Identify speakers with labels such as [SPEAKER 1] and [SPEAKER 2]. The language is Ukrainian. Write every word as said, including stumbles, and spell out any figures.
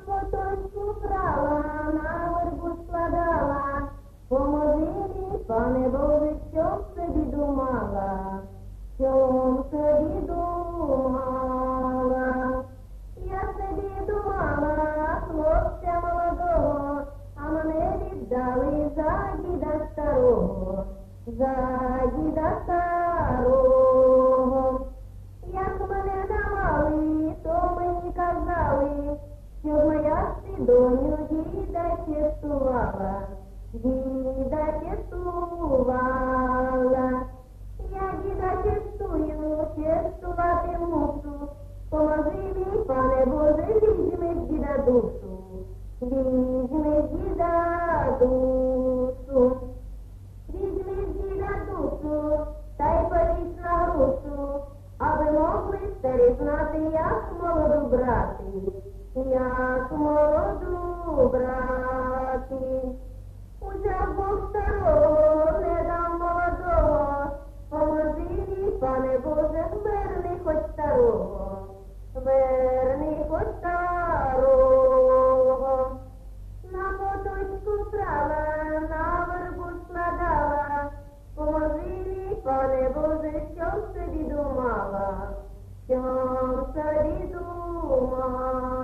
[SPEAKER 1] поточку брала, на вербу складала. Поможи мені, пане Боже, щоб собі думала, щоб собі думала. Я собі думала, хлопця молодого, а мене віддали за діда старого, за діда старого. Як мене давали, то мені казали, щоб моя доню діда чистувала, діда чистувала. Я діда чистую, чистувати мушу, поможи мені, пане Боже, візьми з діда душу, візьми з діда душу, візьми з діда душу, та й повісь на грушу, аби могли старі знати, як молоду брати, як молоду брати. Узяв Бог старого, не дам молодого, поможи мені, пане Боже, верни хоч старого, верни хоч старого. На поточку брала, на вербу складала, поможи мені, пане Боже, щоб собі думала, щоб собі думала.